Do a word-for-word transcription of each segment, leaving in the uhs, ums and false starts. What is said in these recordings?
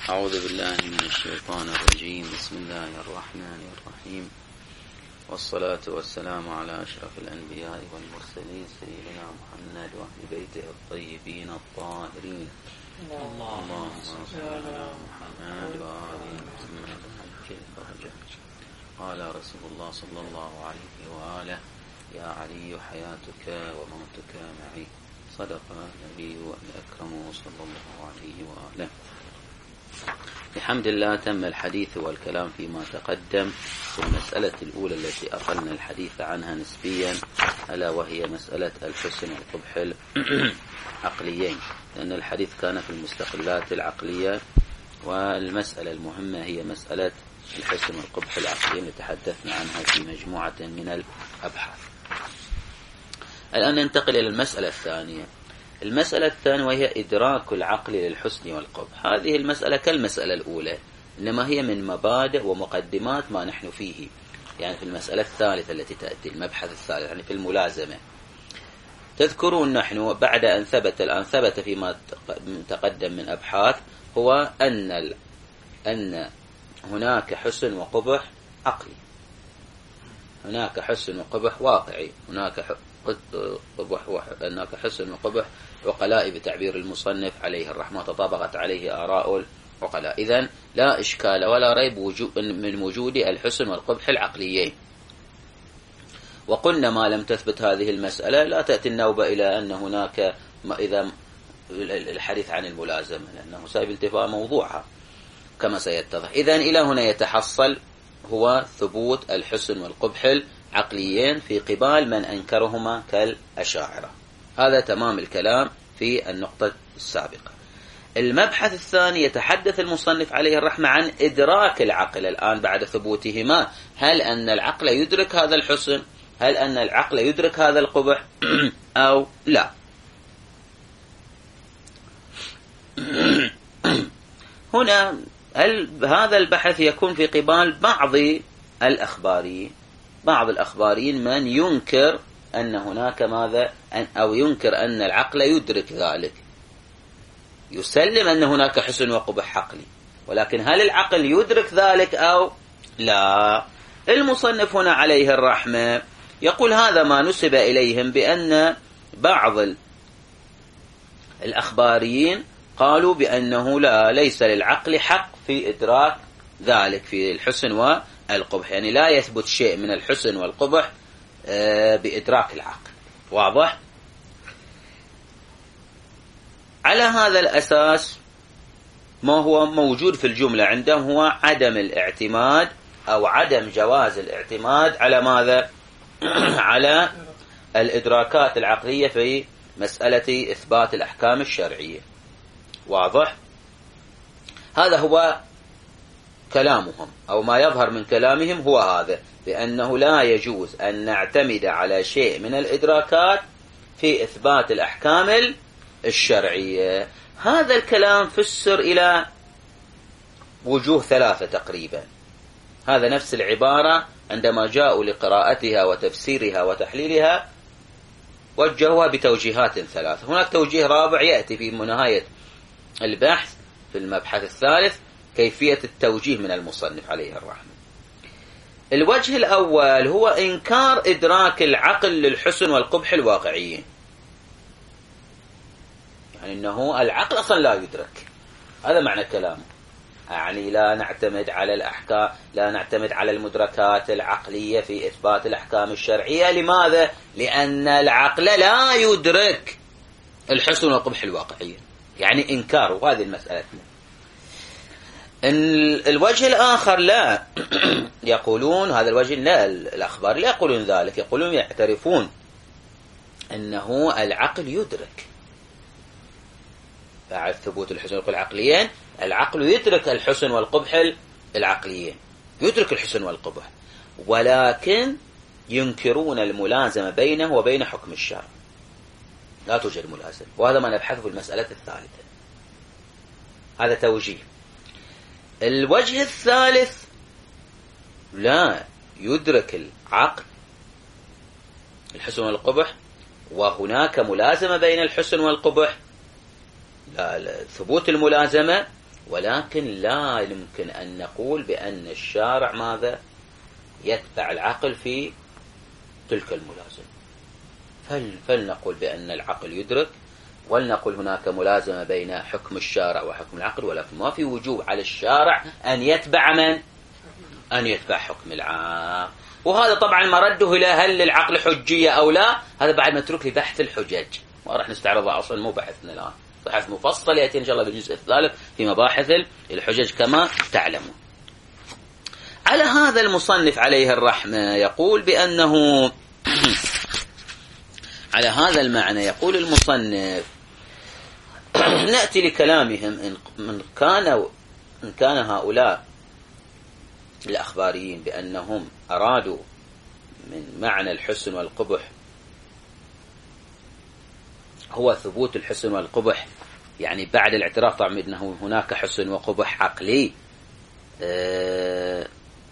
أعوذ بالله من الشيطان الرجيم. بسم الله الرحمن الرحيم، والصلاة والسلام على أشرف الأنبياء والمرسلين سيدنا محمد وأهل بيته الطيبين الطاهرين. اللهم صل على محمد وآل محمد حج الفرج. قال رسول الله صلى الله عليه وآله: يا علي حياتك وموتك معي. صدق النبي الأكرم صلى الله عليه وآله. بحمد الله تم الحديث والكلام فيما تقدم في المسألة الأولى التي أقلنا الحديث عنها نسبيا، ألا وهي مسألة الحسن والقبح العقليين، لأن الحديث كان في المستقلات العقلية، والمسألة المهمة هي مسألة الحسن والقبح العقليين اللي تحدثنا عنها في مجموعة من الأبحاث. الآن ننتقل إلى المسألة الثانية. المسألة الثانية وهي إدراك العقل للحسن والقبح. هذه المسألة كالمسألة الأولى، إنما هي من مبادئ ومقدمات ما نحن فيه، يعني في المسألة الثالثة التي تأتي، المبحث الثالث، يعني في الملازمة. تذكرون نحن بعد أن ثبت الآن ثبت فيما تقدم من أبحاث هو أن أن هناك حسن وقبح عقلي، هناك حسن وقبح واقعي، هناك قبح هناك حسن وقبح عقلاء بتعبير المصنف عليه الرحمة، تطابقت عليه آراء العقلاء. إذن لا إشكال ولا ريب من وجود الحسن والقبح العقليين. وقلنا ما لم تثبت هذه المسألة لا تأتي النوبة إلى أن هناك إذا الحديث عن الملازمة، لأنه سيب انتفاء موضوعها كما سيتضح. إذن إلى هنا يتحصل هو ثبوت الحسن والقبح العقليين في قبال من أنكرهما كالأشاعرة. هذا تمام الكلام في النقطة السابقة. المبحث الثاني يتحدث المصنف عليه الرحمة عن إدراك العقل الآن بعد ثبوتهما. هل أن العقل يدرك هذا الحسن؟ هل أن العقل يدرك هذا القبح أو لا؟ هنا هذا البحث يكون في قبال بعض الأخباريين، بعض الأخباريين من ينكر أن هناك ماذا أو ينكر أن العقل يدرك ذلك، يسلم أن هناك حسن وقبح عقلي، ولكن هل العقل يدرك ذلك أو لا؟ المصنف هنا عليه الرحمة يقول هذا ما نسب إليهم بأن بعض الأخباريين قالوا بأنه لا، ليس للعقل حق في إدراك ذلك في الحسن والقبح، يعني لا يثبت شيء من الحسن والقبح بإدراك العقل. واضح؟ على هذا الأساس ما هو موجود في الجملة عندهم هو عدم الاعتماد أو عدم جواز الاعتماد على ماذا؟ على الإدراكات العقلية في مسألة إثبات الأحكام الشرعية. واضح؟ هذا هو كلامهم أو ما يظهر من كلامهم هو هذا، بأنه لا يجوز أن نعتمد على شيء من الإدراكات في إثبات الأحكام الشرعية. هذا الكلام فسر إلى وجوه ثلاثة تقريبا. هذا نفس العبارة عندما جاءوا لقراءتها وتفسيرها وتحليلها وجهوها بتوجيهات ثلاثة. هناك توجيه رابع يأتي في نهاية البحث في المبحث الثالث، كيفية التوجيه من المصنف عليه الرحمة. الوجه الأول هو إنكار إدراك العقل للحسن والقبح الواقعيين، يعني أنه العقل أصلا لا يدرك، هذا معنى كلامه، يعني لا نعتمد على الأحكام، لا نعتمد على المدركات العقلية في إثبات الأحكام الشرعية. لماذا؟ لأن العقل لا يدرك الحسن والقبح الواقعيين، يعني إنكار. وهذه المسألة. الوجه الآخر لا يقولون، هذا الوجه لا، الأخبار لا يقولون ذلك، يقولون يعترفون أنه العقل يدرك بعد ثبوت الحسن والقبح العقليين، العقل يدرك الحسن والقبح العقليين، يدرك الحسن والقبح، ولكن ينكرون الملازمة بينه وبين حكم الشرع، لا توجد ملازمة. وهذا ما نبحثه في المسألة الثالثة. هذا توجيه. الوجه الثالث لا يدرك العقل الحسن والقبح وهناك ملازمة بين الحسن والقبح، لا ثبوت الملازمة ولكن لا يمكن أن نقول بأن الشارع ماذا يتبع العقل في تلك الملازمة. فل فلنقول بأن العقل يدرك، ولنقول هناك ملازمة بين حكم الشارع وحكم العقل، ولكن ما في وجوب على الشارع أن يتبع من؟ أن يتبع حكم العقل. وهذا طبعا مرده إلى هل للعقل حجية أو لا، هذا بعد متروك لبحث الحجج، ما راح نستعرضها أصلا، مو بحثنا الآن، بحث مفصل يأتي إن شاء الله بالجزء الثالث في مباحث الحجج كما تعلمون. على هذا المصنف عليه الرحمة يقول بأنه على هذا المعنى يقول المصنف نأتي لكلامهم إن من كان إن كان هؤلاء الأخباريين بأنهم أرادوا من معنى الحسن والقبح هو ثبوت الحسن والقبح، يعني بعد الاعتراف طبعا أنه هناك حسن وقبح عقلي، آه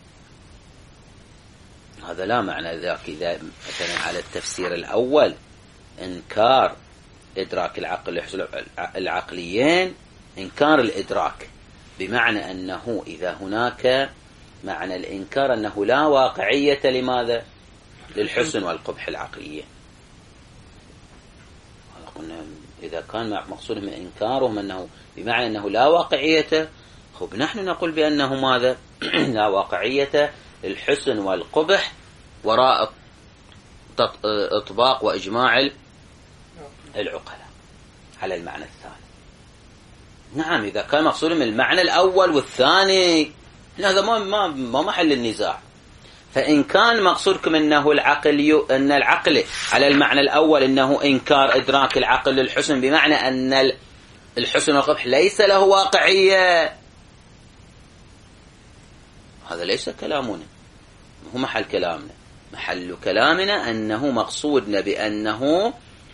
هذا لا معنى ذاك إذا مثلا على التفسير الأول إنكار إدراك العقل العقليين، إنكار الإدراك بمعنى أنه إذا هناك معنى الإنكار أنه لا واقعية لماذا؟ للحسن والقبح العقليين. قلنا إذا كان مقصود من إنكارهم أنه بمعنى أنه لا واقعية، خب نحن نقول بأنه ماذا؟ لا واقعية للحسن والقبح وراء إطباق وإجماع العقلاء على المعنى الثاني. نعم إذا كان مقصود من المعنى الأول والثاني هذا ما ما ما محل النزاع. فإن كان مقصودكم أنه العقل أن العقل على المعنى الأول أنه إنكار إدراك العقل للحسن بمعنى أن الحسن والقبح ليس له واقعية، هذا ليس كلامنا، هو محل كلامنا. محل كلامنا أنه مقصودنا بأنه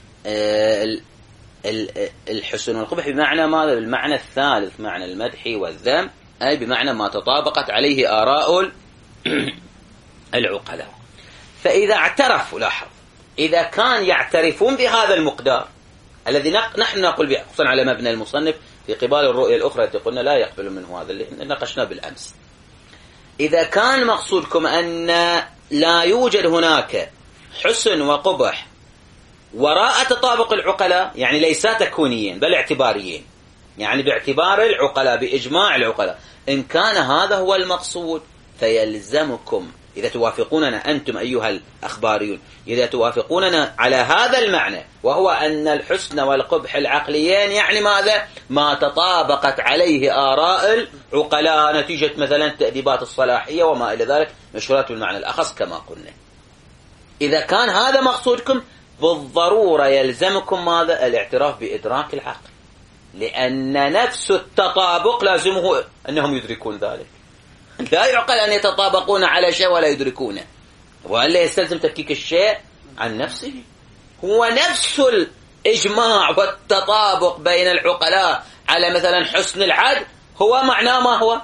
الحسن والقبح بمعنى ماذا؟ بالمعنى الثالث، معنى المدح والذم، أي بمعنى ما تطابقت عليه آراء العقلاء. فإذا اعترفوا، لاحظ، إذا كان يعترفون بهذا المقدار الذي نحن نقول به خصوصا على مبنى المصنف في قبال الرؤية الأخرى التي قلنا لا يقبل منه هذا اللي ناقشناه بالأمس، إذا كان مقصودكم أن لا يوجد هناك حسن وقبح وراء تطابق العقلاء، يعني ليسا تكونيين بل اعتباريين، يعني باعتبار العقلاء بإجماع العقلاء، إن كان هذا هو المقصود فيلزمكم إذا توافقوننا أنتم أيها الأخباريون، إذا توافقوننا على هذا المعنى وهو أن الحسن والقبح العقليين يعني ماذا؟ ما تطابقت عليه آراء العقلاء نتيجة مثلا تأديبات الصلاحية وما إلى ذلك مشهورات بالمعنى الأخص كما قلنا. إذا كان هذا مقصودكم بالضرورة يلزمكم ماذا؟ الاعتراف بإدراك العقل، لأن نفس التطابق لازمه أنهم يدركون ذلك. لا يعقل أن يتطابقون على شيء ولا يدركونه، وألا يستلزم تفكيك الشيء عن نفسه. هو نفس الإجماع والتطابق بين العقلاء على مثلا حسن العدل هو معناه ما هو؟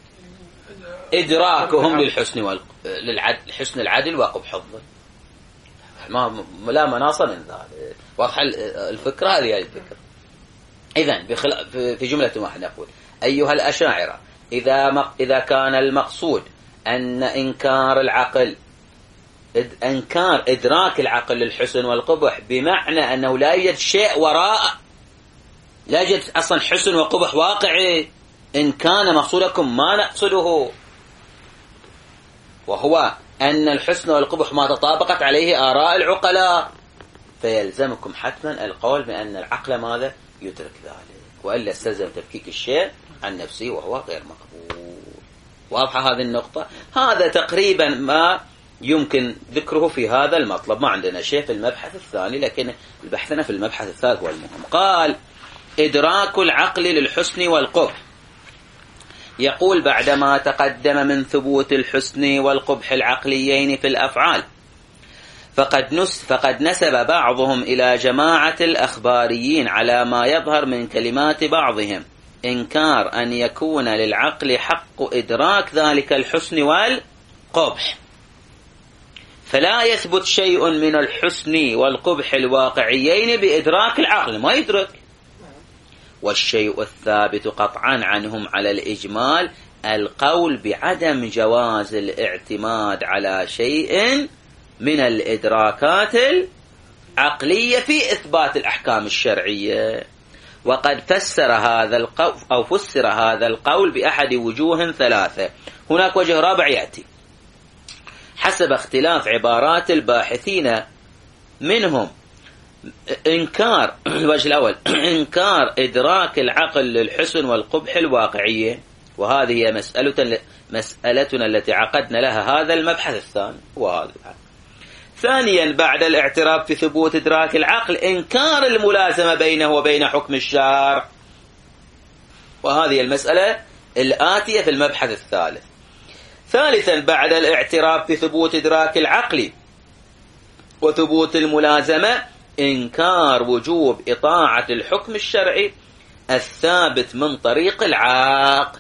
إدراكهم للحسن والعدل، حسن العدل وقبح الظلم. ما لا مناص من ذلك. واضحة الفكرة هذه الفكرة. إذن في جملة واحدة نقول أيها الأشاعرة، إذا إذا كان المقصود أن إنكار العقل إنكار إدراك العقل للحسن والقبح بمعنى أنه لا يوجد شيء وراء، لا يوجد أصلا حسن وقبح واقعي، إن كان مقصودكم ما نقصده وهو أن الحسن والقبح ما تطابقت عليه آراء العقلاء، فيلزمكم حتما القول بأن العقل ماذا؟ يدرك ذلك، وإلا استلزم تفكيك الشيء عن نفسه وهو غير مقبول. واضحة هذه النقطة؟ هذا تقريبا ما يمكن ذكره في هذا المطلب. ما عندنا شيء في المبحث الثاني، لكن بحثنا في المبحث الثالث هو المهم. قال إدراك العقل للحسن والقبح. يقول بعدما تقدم من ثبوت الحسن والقبح العقليين في الأفعال، فقد, نس فقد نسب بعضهم إلى جماعة الأخباريين على ما يظهر من كلمات بعضهم إنكار أن يكون للعقل حق إدراك ذلك الحسن والقبح، فلا يثبت شيء من الحسن والقبح الواقعيين بإدراك العقل، ما يدرك. والشيء الثابت قطعا عنهم على الإجمال القول بعدم جواز الاعتماد على شيء من الإدراكات العقلية في إثبات الأحكام الشرعية. وقد فسر هذا القول أو فسر هذا القول بأحد وجوه ثلاثة. هناك وجه رابع يأتي حسب اختلاف عبارات الباحثين، منهم إنكار الوجه الأول إنكار إدراك العقل للحسن والقبح الواقعية، وهذه هي مسألة مسألتنا التي عقدنا لها هذا المبحث الثاني وهذا. ثانيا بعد الاعتراف في ثبوت إدراك العقل إنكار الملازمة بينه وبين حكم الشرع، وهذه المسألة الآتية في المبحث الثالث. ثالثا بعد الاعتراف في ثبوت إدراك العقل وثبوت الملازمة إنكار وجوب إطاعة الحكم الشرعي الثابت من طريق العقل،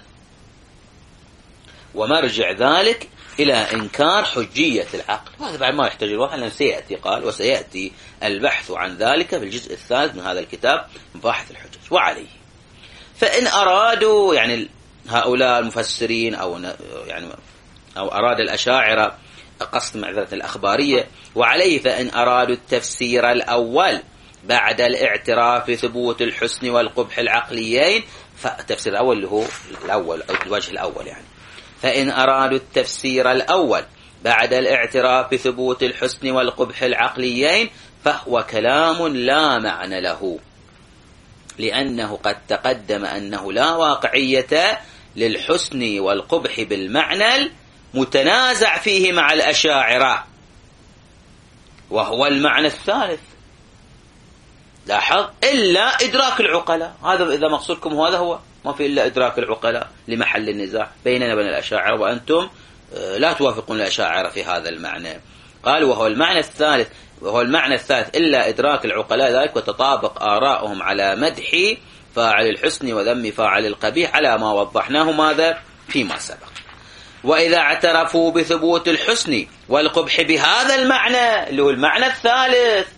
ومرجع ذلك إلى إنكار حجية العقل. هذا بعد ما يحتاج الواحد لأنه سيأتي قال وسيأتي البحث عن ذلك في الجزء الثالث من هذا الكتاب مباحث الحجج. وعليه فإن أرادوا يعني هؤلاء المفسرين أو يعني أو أراد الأشاعرة قصد معذرة الأخبارية، وعليه فإن أرادوا التفسير الأول بعد الاعتراف في ثبوت الحسن والقبح العقليين، فالتفسير الأول اللي هو الأول أو الوجه الأول يعني فإن أرادوا التفسير الأول بعد الاعتراف بثبوت الحسن والقبح العقليين فهو كلام لا معنى له، لأنه قد تقدم أنه لا واقعية للحسن والقبح بالمعنى المتنازع فيه مع الأشاعرة، وهو المعنى الثالث لاحظ إلا إدراك العقلاء. هذا إذا مقصودكم هذا هو، ما في إلا إدراك العقلاء لمحل النزاع بيننا وبين الأشاعرة، وأنتم لا توافقون الأشاعرة في هذا المعنى. قال وهو المعنى الثالث وهو المعنى الثالث إلا إدراك العقلاء ذلك، وتطابق آراؤهم على مدح فاعل الحسن وذم فاعل القبيح على ما وضحناه ماذا فيما سبق. وإذا اعترفوا بثبوت الحسن والقبح بهذا المعنى اللي هو المعنى الثالث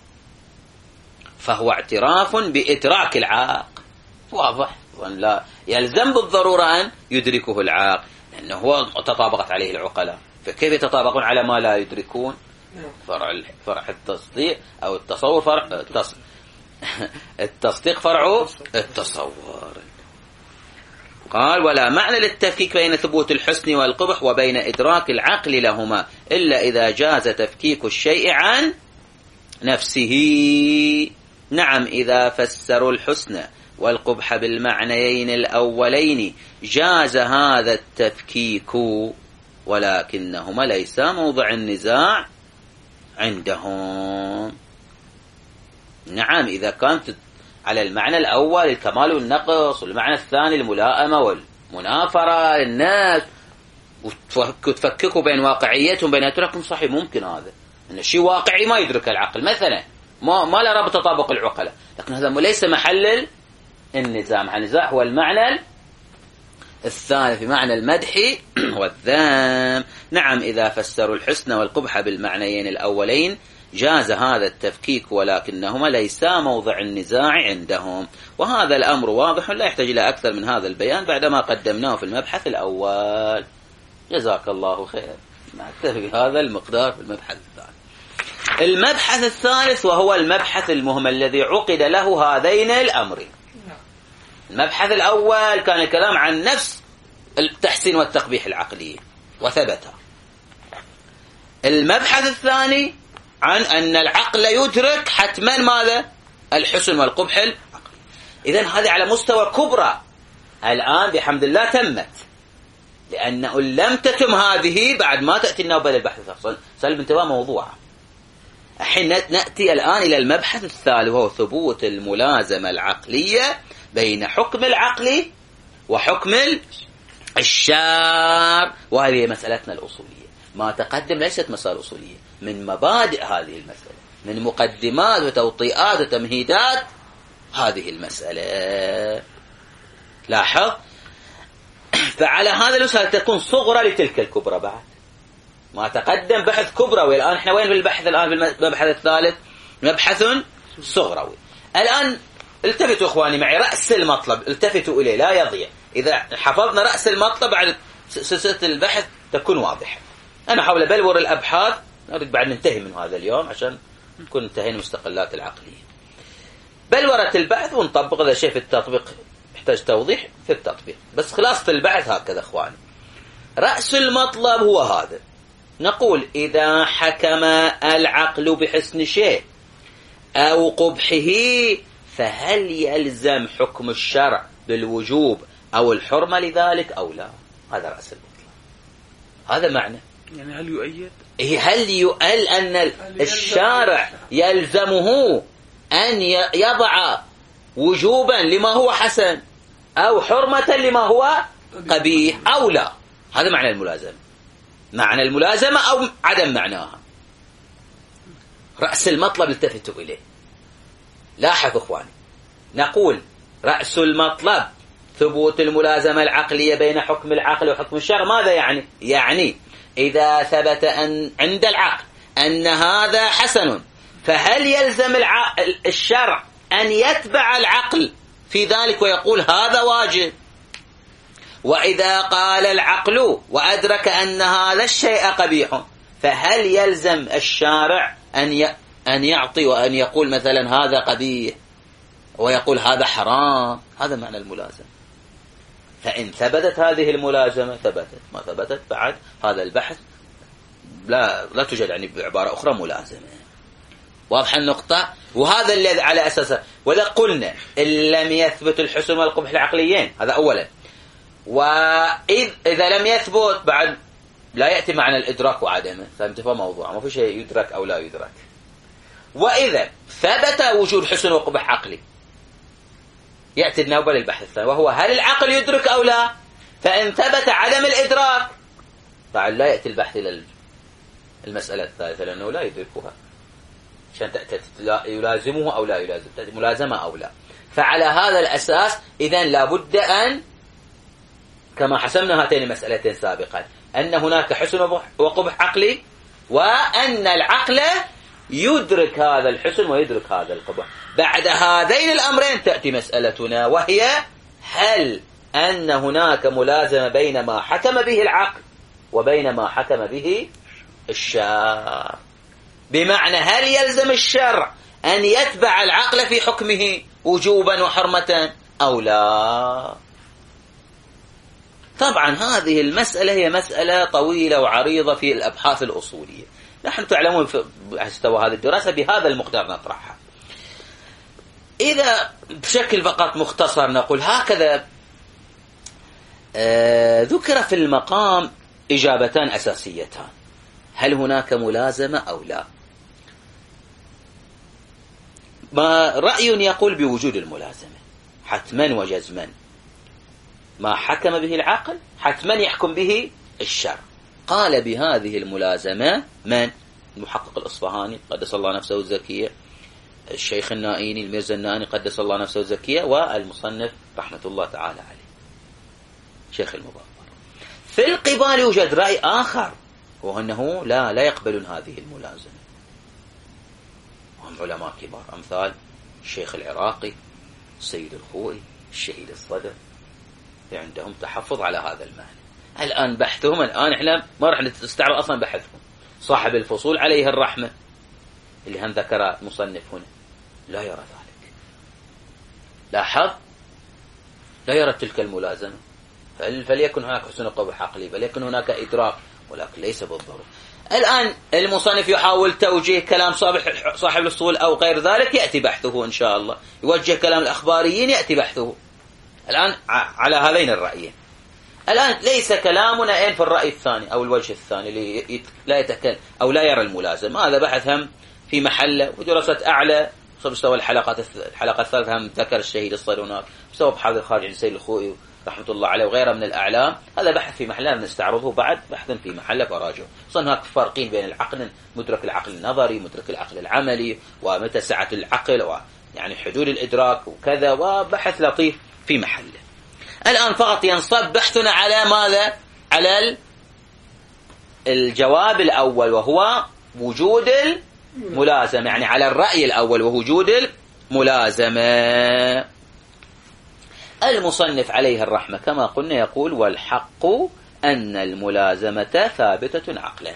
فهو اعتراف بإدراك العاق، واضح، وأن لا يلزم بالضرورة أن يدركه العاق لأنه هو تطابقت عليه العقلاء، فكيف يتطابقون على ما لا يدركون؟ فرع فرع التصديق أو التصور فرع التص... التصديق فرع التصور. قال ولا معنى للتفكيك بين ثبوت الحسن والقبح وبين إدراك العقل لهما إلا إذا جاز تفكيك الشيء عن نفسه. نعم إذا فسروا الحسن والقبح بالمعنيين الأولين جاز هذا التفكيك، ولكنهما ليس موضع النزاع عندهم. نعم إذا كانت على المعنى الأول الكمال والنقص، والمعنى الثاني الملائمة والمنافرة للناس، وتفككوا بين واقعيتهم بين أتركم صحيح، ممكن هذا أن الشيء واقعي ما يدرك العقل مثلا، ما ما لا رابط تطابق العقلاء، لكن هذا ليس محل النزاع. محل النزاع هو المعنى الثالث بمعنى المدح والذم. نعم إذا فسروا الحسن والقبح بالمعنيين الأولين جاز هذا التفكيك، ولكنهما ليسا موضع النزاع عندهم، وهذا الأمر واضح لا يحتاج إلى أكثر من هذا البيان بعدما قدمناه في المبحث الأول. جزاك الله خير. نكتفي بهذا المقدار في المبحث الثاني. المبحث الثالث وهو المبحث المهم الذي عقد له هذين الأمرين. المبحث الأول كان الكلام عن نفس التحسين والتقبيح العقلي وثبت. المبحث الثاني عن أن العقل يدرك حتما ماذا؟ الحسن والقبح العقلي. إذن هذه على مستوى كبرى الآن بحمد الله تمت، لأنه لم تتم هذه بعد ما تأتي النوبة للبحث الثالث. سلب انتباه موضوعها. الحين نأتي الآن إلى المبحث الثالث وهو ثبوت الملازمة العقلية بين حكم العقل وحكم الشار، وهذه مسألتنا الأصولية. ما تقدم ليست مسألة أصولية، من مبادئ هذه المسألة، من مقدمات وتوطيئات وتمهيدات هذه المسألة. لاحظ، فعلى هذا الأساس تكون صغرى لتلك الكبرى. بعد ما تقدم بحث كبروي، الآن احنا وين في البحث؟ الآن في المبحث الثالث مبحث صغروي. الآن التفتوا إخواني معي، رأس المطلب التفتوا إليه لا يضيع. إذا حفظنا رأس المطلب بعد سلسلة البحث تكون واضحة. أنا حاول بلور الأبحاث، نريد بعد ننتهي من هذا اليوم عشان نكون انتهينا المستقلات العقلية. بلورة البحث ونطبق هذا الشيء في التطبيق، يحتاج توضيح في التطبيق، بس خلاصة البحث هكذا إخواني. رأس المطلب هو هذا، نقول إذا حكم العقل بحسن شيء أو قبحه فهل يلزم حكم الشرع بالوجوب أو الحرمة لذلك أو لا؟ هذا رأس المطلب، هذا معنى. يعني هل يؤيد؟ هل يؤل أن الشارع يلزمه أن يضع وجوبا لما هو حسن أو حرمة لما هو قبيح أو لا؟ هذا معنى الملازمة، معنى الملازمة أو عدم معناها. رأس المطلب التفتوا إليه. لاحظوا إخواني، نقول رأس المطلب ثبوت الملازمة العقلية بين حكم العقل وحكم الشرع. ماذا يعني؟ يعني إذا ثبت أن عند العقل أن هذا حسن فهل يلزم الشرع أن يتبع العقل في ذلك ويقول هذا واجب؟ وإذا قال العقل وأدرك أن هذا الشيء قبيح فهل يلزم الشارع أن أن يعطي وأن يقول مثلا هذا قبيح ويقول هذا حرام؟ هذا معنى الملازمة. فإن ثبتت هذه الملازمة ثبتت، ما ثبتت بعد هذا البحث لا لا توجد يعني بعبارة أخرى ملازمة. واضح النقطة؟ وهذا الذي على أساسه. وإذا قلنا إن لم يثبت الحسن والقبح العقليين، هذا أولا. وإذا لم يثبت بعد لا يأتي معنى الإدراك وعدمه، فانتفى موضوع، ما في شيء يدرك أو لا يدرك. وإذا ثبت وجود حسن وقبح عقلي يأتي النوبة للبحث الثاني، وهو هل العقل يدرك أو لا؟ فإن ثبت عدم الإدراك بعد لا يأتي البحث إلى المسألة الثالثة لأنه لا يدركها، عشان يلازمه أو لا يلازم، ملازمة أو لا. فعلى هذا الأساس إذن لابد أن كما حسمنا هاتين المسألتين سابقا أن هناك حسن وقبح عقلي، وأن العقل يدرك هذا الحسن ويدرك هذا القبح. بعد هذين الأمرين تأتي مسألتنا، وهي هل أن هناك ملازمة بين ما حكم به العقل وبين ما حكم به الشرع. بمعنى هل يلزم الشرع أن يتبع العقل في حكمه وجوبا وحرمة أو لا؟ طبعا هذه المسألة هي مسألة طويلة وعريضة في الأبحاث الأصولية. نحن تعلمون في مستوى هذه الدراسة بهذا المقدار نطرحها. إذا بشكل فقط مختصر نقول هكذا آه ذكر في المقام إجابتان أساسيتان: هل هناك ملازمة أو لا؟ ما رأي يقول بوجود الملازمة حتما وجزما، ما حكم به العقل حتما يحكم به الشرع. قال بهذه الملازمة من؟ المحقق الأصفهاني قدس الله نفسه الزكية، الشيخ النائيني الميرزا النائيني قدس الله نفسه الزكية، والمصنف رحمة الله تعالى عليه شيخ المبارك. في القبال يوجد رأي آخر، وهو أنه لا لا يقبلون هذه الملازمة، وهم علماء كبار أمثال الشيخ العراقي، السيد الخوئي، الشهيد الصدر، عندهم تحفظ على هذا المعنى. الآن بحثهم، الآن إحنا ما راح نستعرض أصلا بحثهم. صاحب الفصول عليه الرحمة اللي هم ذكر مصنف هنا لا يرى ذلك، لاحظ لا يرى تلك الملازمة. فليكن هناك حسن قبح عقلي، فليكن هناك إدراك، ولكن ليس بالضرورة. الآن المصنف يحاول توجيه كلام صاحب الأصول أو غير ذلك، يأتي بحثه إن شاء الله. يوجه كلام الأخباريين، يأتي بحثه. الآن على هذين الرأيين. الآن ليس كلامنا أين في الرأي الثاني أو الوجه الثاني اللي لا يتكلم أو لا يرى الملازم. هذا بحث هم في محله، ودراسة أعلى مستوى الحلقات الحلقة الثالثة هم ذكر الشهيد الصدر هناك، مستوى بحث الخارج عن السيد الخوئي رحمة الله عليه وغيره من الأعلام. هذا بحث في محله نستعرضه بعد، بحث في محله فراجعه. أصلا هناك فرقين بين العقل، مدرك العقل النظري، مدرك العقل العملي، ومتى سعة العقل، ويعني حدود الإدراك وكذا، وبحث لطيف في محله. الآن فقط ينصب بحثنا على ماذا؟ على الجواب الأول وهو وجود الملازمة، يعني على الرأي الأول وهو وجود ملازمة. المصنف عليه الرحمة كما قلنا يقول والحق أن الملازمة ثابتة عقلا.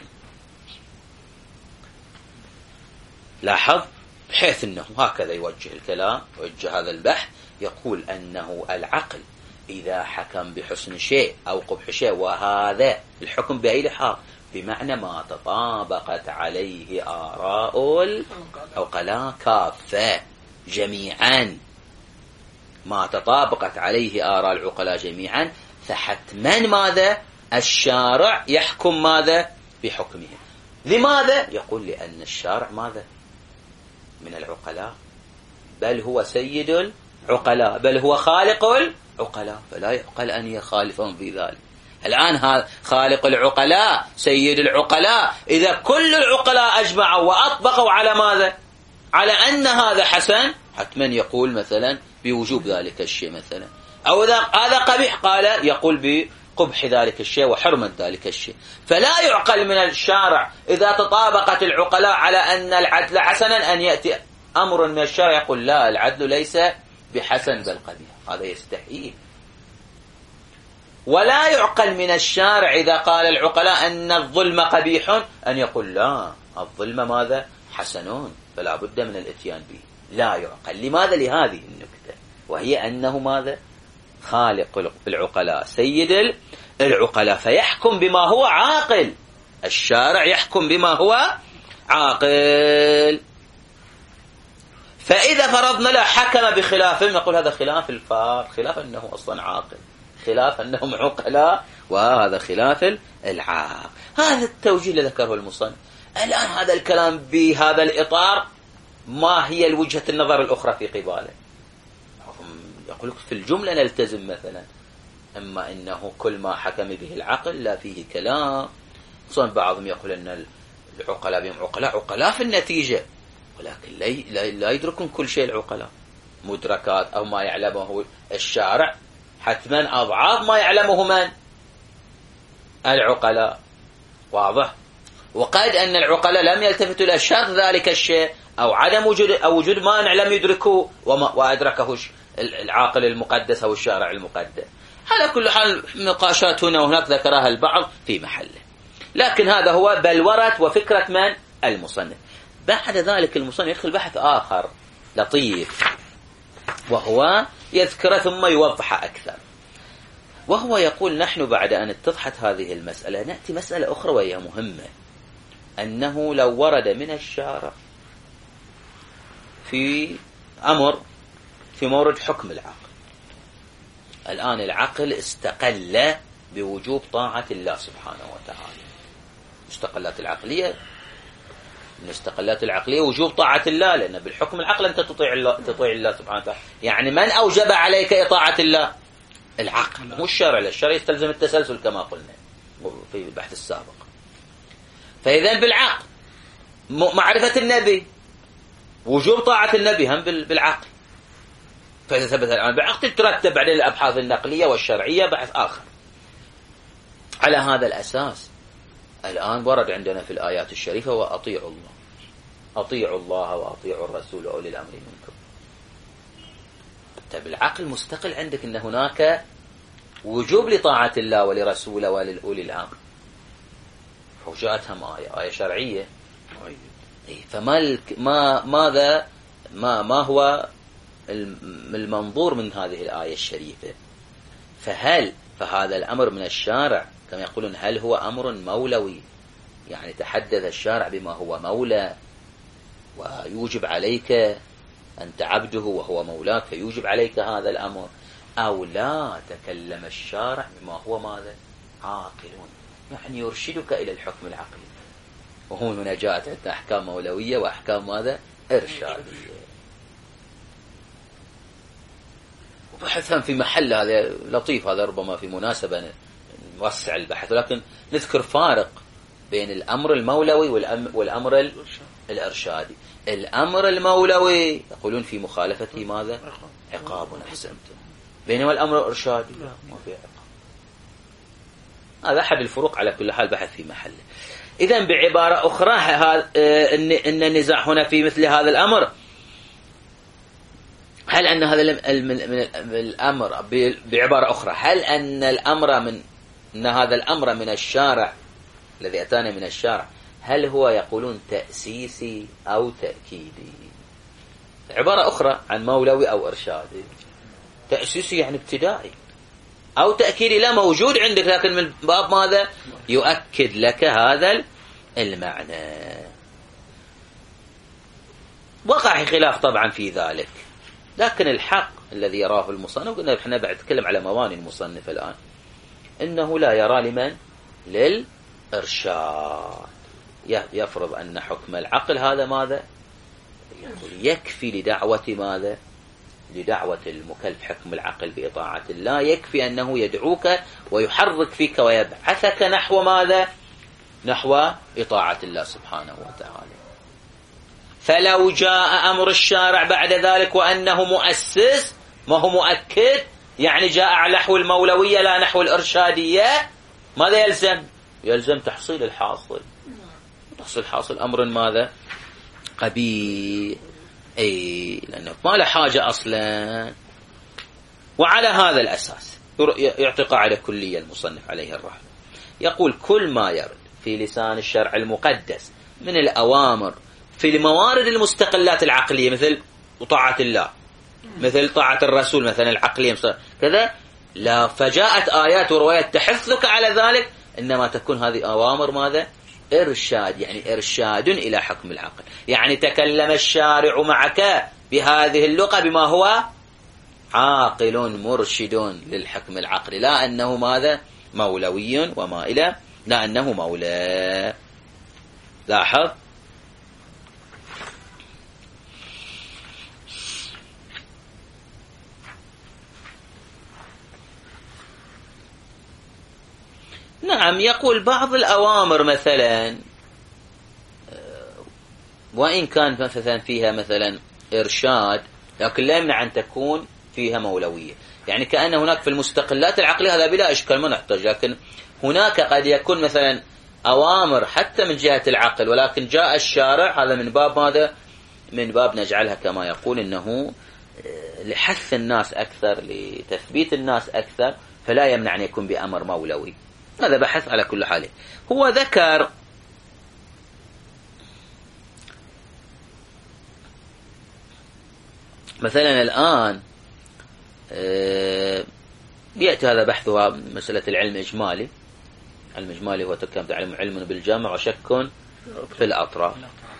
لاحظ بحيث أنه هكذا يوجه الكلام، يوجه هذا البحث، يقول أنه العقل إذا حكم بحسن شيء أو قبح شيء، وهذا الحكم بأي لحاظ بمعنى ما تطابقت عليه آراء العقلاء كافة جميعا، ما تطابقت عليه آراء العقلاء جميعا، فحتما ماذا؟ الشارع يحكم ماذا؟ بحكمه. لماذا؟ يقول لأن الشارع ماذا؟ من العقلاء، بل هو سيد العقلاء، بل هو خالق العقلاء، فلا يعقل أن يخالفهم في ذلك. الآن هذا خالق العقلاء سيد العقلاء، إذا كل العقلاء أجمعوا وأطبقوا على ماذا؟ على أن هذا حسن، حتما يقول مثلا بوجوب ذلك الشيء مثلا، أو إذا هذا قبيح قال يقول بقبح ذلك الشيء وحرمة ذلك الشيء. فلا يعقل من الشارع إذا تطابقت العقلاء على أن العدل حسنا أن يأتي أمر من الشارع يقول لا العدل ليس بحسن بل قبيح، هذا يستحيل. ولا يعقل من الشارع إذا قال العقلاء أن الظلم قبيح أن يقول لا الظلم ماذا؟ حسنون، فلا بد من الاتيان به. لا يعقل. لماذا؟ لهذه النكتة، وهي أنه ماذا؟ خالق العقلاء سيد العقلاء، فيحكم بما هو عاقل. الشارع يحكم بما هو عاقل. فإذا فرضنا له حكم بخلافه نقول هذا خلاف الفار، خلاف أنه أصلا عاقل، خلاف أنهم عقلاء، وهذا خلاف العاقل. هذا التوجيه اللي ذكره المصنف. الآن هذا الكلام بهذا الإطار، ما هي الوجهة النظر الأخرى في قباله؟ يقول لك في الجملة نلتزم مثلا، أما إنه كل ما حكم به العقل لا فيه كلام. صن بعضهم يقول أن العقلاء بهم عقلاء عقلاء في النتيجة، ولكن لا, لا يدركون كل شيء العقلاء، مدركات أو ما يعلمه الشارع حتما أضعاف ما يعلمه من؟ العقلاء. واضح؟ وقد أن العقلاء لم يلتفتوا إلى شرط ذلك الشيء أو عدم وجود أو وجود مانع لم يدركوه وأدركه العاقل المقدس أو الشارع المقدس. على كل حال نقاشات هنا وهناك ذكرها البعض في محله، لكن هذا هو بلورة وفكرة من؟ المصنف. بعد ذلك المصنف يدخل بحث آخر لطيف، وهو يذكر ثم يوضح أكثر، وهو يقول نحن بعد أن اتضحت هذه المسألة نأتي مسألة أخرى وهي مهمة، أنه لو ورد من الشارع في أمر في مورد حكم العقل، الآن العقل استقل بوجوب طاعة الله سبحانه وتعالى. مستقلات العقلية من استقلات العقلية وجوب طاعة الله، لأن بالحكم العقل أنت تطيع الله, تطيع الله سبحانه وتعالى. يعني من أوجب عليك إطاعة الله؟ العقل، مو الشرع. الشرع يستلزم التسلسل كما قلنا في البحث السابق. فإذا بالعقل معرفة النبي، وجوب طاعة النبي هم بالعقل. فإذا ثبت الآن بالعقل ترتب عليه الأبحاث النقلية والشرعية بحث آخر. على هذا الأساس الآن ورد عندنا في الآيات الشريفة وأطيعوا الله، أطيعوا الله وأطيعوا الرسول وأولي الأمر منكم. طيب العقل مستقل عندك أن هناك وجوب لطاعة الله ولرسوله ولأولي الأمر، وجاءتهم آية آية شرعية. فما ما ماذا ما ما هو المنظور من هذه الآية الشريفة؟ فهل فهذا الأمر من الشارع كما يقولون هل هو أمر مولوي، يعني تحدث الشارع بما هو مولى ويوجب عليك أنت عبده وهو مولاك فيوجب عليك هذا الأمر، أو لا تكلم الشارع بما هو ماذا؟ عاقل، يعني يرشدك إلى الحكم العقلي. وهو هنا جاءت عندنا أحكام مولوية وأحكام ماذا؟ إرشادية. وبحثهم في محل هذا لطيف، هذا ربما في مناسبة نوسع البحث، ولكن نذكر فارق بين الأمر المولوي والأمر الإرشادي. الأمر المولوي يقولون في مخالفته ماذا؟ عقاب أحسنتم، بينما الأمر الإرشادي ما في عقاب. هذا أحد الفروق. على كل حال بحث في محله. إذن بعبارة أخرى إن النزاع هنا في مثل هذا الأمر هل أن هذا الأمر بعبارة أخرى، هل أن الأمر من أن هذا الأمر من الشارع الذي أتانا من الشارع، هل هو يقولون تأسيسي أو تأكيدي؟ عبارة أخرى عن مولوي أو إرشادي. تأسيسي يعني ابتدائي، أو تأكيدي لا موجود عندك لكن من باب ماذا؟ يؤكد لك هذا المعنى. وقع خلاف طبعا في ذلك، لكن الحق الذي يراه المصنف، قلنا احنا بعد نتكلم على موانئ المصنف الآن، إنه لا يرى لمن؟ للإرشاد. يفرض أن حكم العقل هذا ماذا؟ يكفي لدعوة ماذا؟ لدعوة المكلف. حكم العقل بإطاعة الله يكفي أنه يدعوك ويحرك فيك ويبعثك نحو ماذا؟ نحو إطاعة الله سبحانه وتعالى. فلو جاء أمر الشارع بعد ذلك وأنه مؤسس ما هو مؤكد، يعني جاء على نحو المولوية لا نحو الإرشادية، ماذا يلزم؟ يلزم تحصيل الحاصل. تحصيل الحاصل أمر ماذا؟ قبيح، أي لأنه ما له حاجة أصلا. وعلى هذا الأساس يعطي قاعدة كلية المصنف عليه الرحمة، يقول كل ما يرد في لسان الشرع المقدس من الأوامر في الموارد المستقلات العقلية، مثل طاعة الله، مثل طاعة الرسول مثلا العقلية كذا، لا فجاءت آيات وروايات تحثك على ذلك، إنما تكون هذه أوامر ماذا؟ إرشاد، يعني إرشاد إلى حكم العقل. يعني تكلم الشارع معك بهذه اللغة بما هو عاقل مرشد للحكم العقلي، لا أنه ماذا؟ مولوي وما إلى، لا أنه مولى. لاحظ. نعم، يقول بعض الأوامر مثلا وإن كان مثلا فيها مثلا إرشاد، لكن لا يمنع أن تكون فيها مولوية. يعني كأن هناك في المستقلات العقلية هذا بلا إشكال ما نحتاج، لكن هناك قد يكون مثلا أوامر حتى من جهة العقل، ولكن جاء الشارع، هذا من باب ماذا؟ من باب نجعلها كما يقول إنه لحث الناس أكثر، لتثبيت الناس أكثر، فلا يمنع أن يكون بأمر مولوي. هذا بحث على كل حال. هو ذكر مثلا الآن يأتي هذا بحثها مسألة العلم إجمالي. علم إجمالي هو كما تعلم علم بالجمع وشك في الأطراف.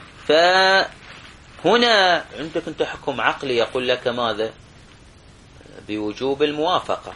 فهنا عندك أنت حكم عقلي يقول لك ماذا؟ بوجوب الموافقة.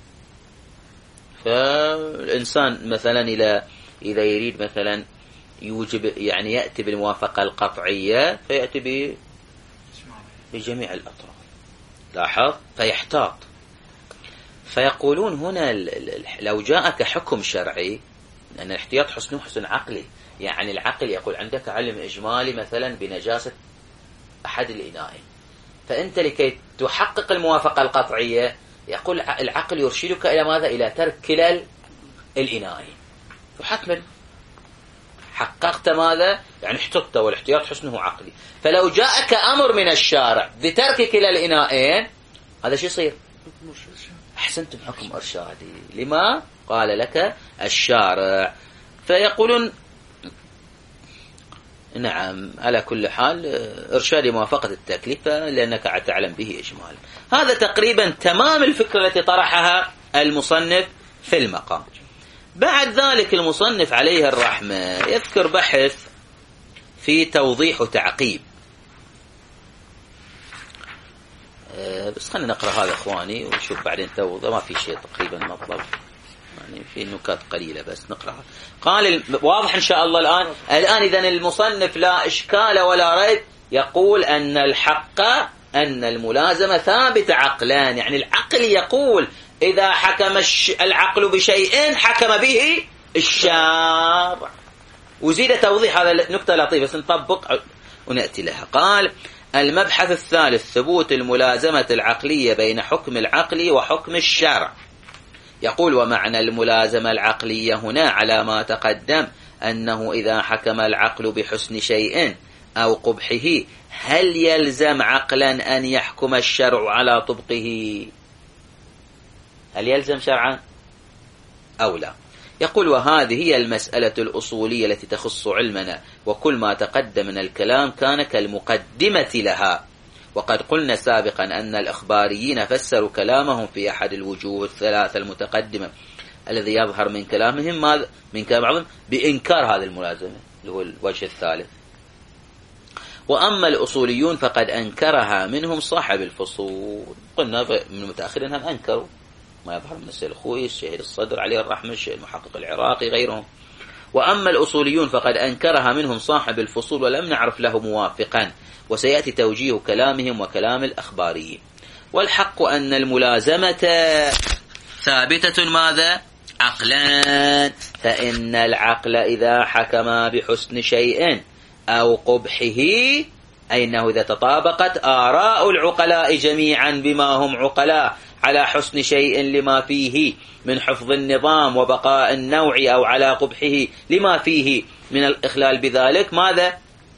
فالإنسان مثلا إلى إذا يريد مثلا يوجب، يعني يأتي بالموافقة القطعية، فيأتي بجميع الأطراف. لاحظ، فيحتاط. فيقولون هنا لو جاءك حكم شرعي، لأن الاحتياط حسنه حسن عقلي، يعني العقل يقول عندك علم إجمالي مثلا بنجاسة أحد الإناءين، فأنت لكي تحقق الموافقة القطعية يقول العقل يرشدك إلى ماذا؟ إلى ترك كلا الإناءين. فحتما حققت ماذا؟ يعني احتطت، والاحتياط حسنه عقلي. فلو جاءك أمر من الشارع بترك كلا الإناءين، هذا شو يصير؟ أحسنتم، حكم إرشادي. لما قال لك الشارع. فيقولون نعم على كل حال إرشاد موافقة التكليف لأنك تعلم به إجمالا. هذا تقريبا تمام الفكرة التي طرحها المصنف في المقام. بعد ذلك المصنف عليه الرحمة يذكر بحث في توضيح وتعقيب. بس خلينا نقرأ هذا إخواني ونشوف بعدين توضيح، ما في شيء تقريبا مطلب، يعني في نكات قليلة بس نقرأها. قال واضح إن شاء الله الآن. الآن إذن المصنف لا إشكال ولا ريب، يقول أن الحق أن الملازمة ثابت عقلان، يعني العقل يقول إذا حكم العقل بشيء حكم به الشارع. وزيد توضيح هذا نكتة لطيفة بس نطبق ونأتي لها. قال المبحث الثالث ثبوت الملازمة العقلية بين حكم العقل وحكم الشرع. يقول ومعنى الملازمة العقلية هنا على ما تقدم أنه إذا حكم العقل بحسن شيء أو قبحه هل يلزم عقلا أن يحكم الشرع على طبقه؟ هل يلزم شرعا أو لا؟ يقول وهذه هي المسألة الأصولية التي تخص علمنا، وكل ما تقدم من الكلام كان كالمقدمة لها. وقد قلنا سابقا أن الإخباريين فسروا كلامهم في أحد الوجوه الثلاثة المتقدمة الذي يظهر من كلامهم ماذا؟ من كلام بعضهم بإنكار هذه الملازمة اللي هو الوجه الثالث. وأما الأصوليون فقد أنكرها منهم صاحب الفصول، قلنا من المتأخرين هم أنكروا ما يظهر من السيد الخوئي، الشهيد الصدر عليه الرحمة، الشهيد المحقق العراقي، غيرهم. وأما الأصوليون فقد أنكرها منهم صاحب الفصول ولم نعرف له موافقا، وسيأتي توجيه كلامهم وكلام الأخباريين. والحق أن الملازمة ثابتة ماذا؟ عقلان، فإن العقل إذا حكم بحسن شيء أو قبحه، أي أنه إذا تطابقت آراء العقلاء جميعا بما هم عقلاء على حسن شيء لما فيه من حفظ النظام وبقاء النوع، أو على قبحه لما فيه من الإخلال بذلك، ماذا؟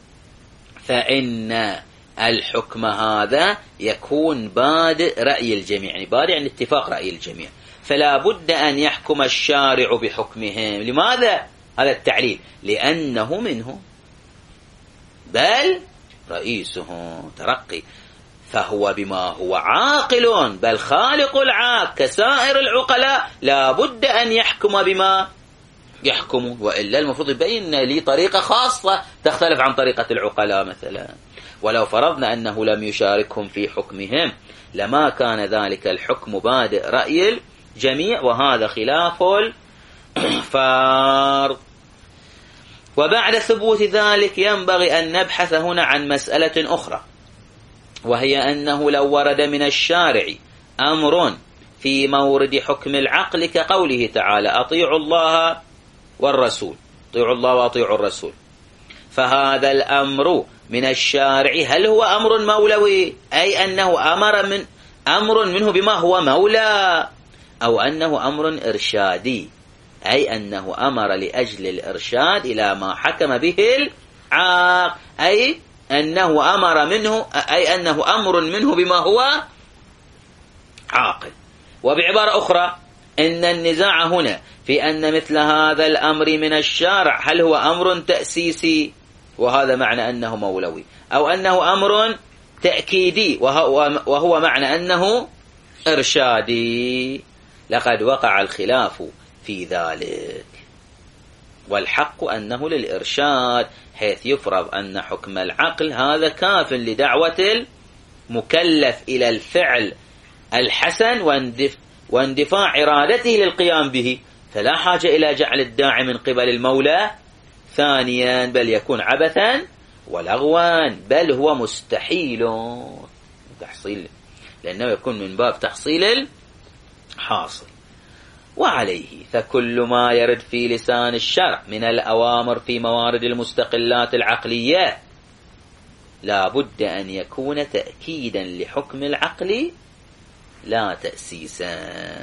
فإن الحكم هذا يكون بادئ رأي الجميع، يعني بادئ عن اتفاق رأي الجميع، فلا بد أن يحكم الشارع بحكمهم. لماذا؟ هذا التعليل، لأنه منهم بل رئيسهم ترقي، فهو بما هو عاقل بل خالق العاق كسائر العقلاء لا بد أن يحكم بما يحكم، وإلا المفروض يبين لي طريقة خاصة تختلف عن طريقة العقلاء مثلا. ولو فرضنا أنه لم يشاركهم في حكمهم لما كان ذلك الحكم بادئ رأي الجميع، وهذا خلاف الفرض. وبعد ثبوت ذلك ينبغي أن نبحث هنا عن مسألة أخرى، وهي أنه لو ورد من الشارع أمر في مورد حكم العقل كقوله تعالى أطيعوا الله والرسول، أطيعوا الله وأطيعوا الرسول، فهذا الأمر من الشارع هل هو أمر مولوي، أي أنه أمر من أمر منه بما هو مولى، أو أنه أمر إرشادي، أي أنه أمر لأجل الإرشاد إلى ما حكم به العاقل، أي أنه أمر منه، أي أنه أمر منه بما هو عاقل. وبعبارة أخرى إن النزاع هنا في أن مثل هذا الأمر من الشارع هل هو أمر تأسيسي، وهذا معنى أنه مولوي، أو أنه أمر تأكيدي وهو معنى أنه إرشادي. لقد وقع الخلاف في ذلك، والحق أنه للإرشاد، حيث يفرض أن حكم العقل هذا كاف لدعوة المكلف إلى الفعل الحسن واندفاع إرادته للقيام به، فلا حاجة إلى جعل الداعي من قبل المولى ثانيا بل يكون عبثا ولغوا، بل هو مستحيل تحصيل، لأنه يكون من باب تحصيل الحاصل. وعليه فكل ما يرد في لسان الشرع من الأوامر في موارد المستقلات العقلية لا بد أن يكون تأكيدا لحكم العقل لا تأسيسا،